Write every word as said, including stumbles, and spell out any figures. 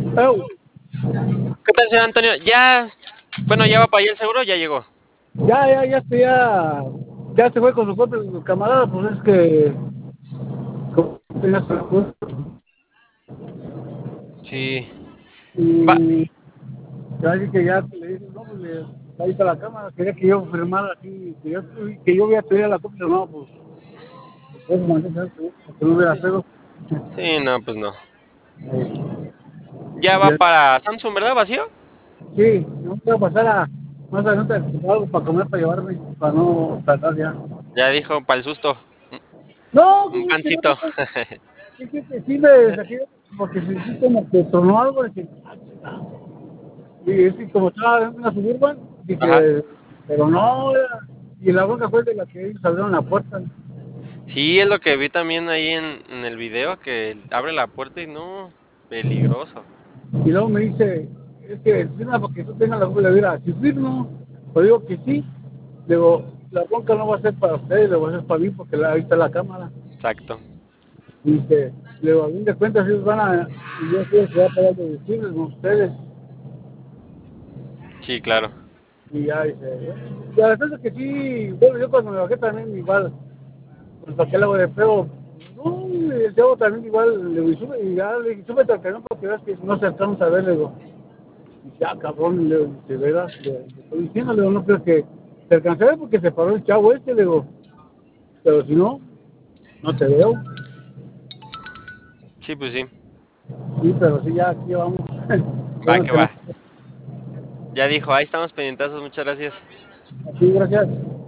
Oh, ¿Qué tal, señor Antonio? Ya, bueno, ya va para allá el seguro, ya llegó. ya, ya, ya, este, ya, ya se fue con su propio camarada, pues es que, como tenía su- Sí. Va, y ya dije que ya le dije, no, pues le, ahí está la cámara, quería que yo firmara aquí, que yo, que yo voy a pedir la copia, no, pues, pues mandé, ¿sabes? Porque no hubiera pedo. sí, no, pues no. Eh, Ya va ya, para Samsung, ¿verdad? ¿Vacío? sí, no puedo pasar a más adelante a comprar algo para comer, para llevarme, para no tardar ya. Ya dijo, para el susto. No, Un pues es que no, pancito. sí, sí, sí, sí me saqué, porque sentí como que tronó algo, dije, ah, chica. Y es que como estaba en una suburban, Ajá. dije, pero no, era- y la bronca fue de la que ellos abrieron la puerta. Sí, es lo que vi también ahí en, en el video, que abre la puerta y no, peligroso. Y luego me dice, es que firma porque tú tengas la doble vida. Si firmo, pues digo que sí. Le digo, la bronca no va a ser para ustedes, le va a ser para mí porque la, ahí está la cámara. Exacto. Y dice, le digo, a fin de cuentas ellos van a, y yo soy el que va a pagar los deducibles, no ustedes. Sí, claro. Y ya dice, y a la verdad es que sí, bueno, yo cuando me bajé también igual, pues saqué el agua de feo. No, y el chavo también igual, le digo, y sube, y ya le dije, súbete al camión porque veas que no se alcanza a ver, le digo. Y ya, cabrón, le digo, de veras, le, le estoy diciendo, le digo, no creo que te alcancé a ver porque se paró el chavo este, le digo, pero si no, no te veo. Sí, pues sí. Sí, pero sí, ya aquí vamos. Ya Va nos que va. tenemos. Ya dijo, ahí estamos pendientes, muchas gracias. Así, gracias.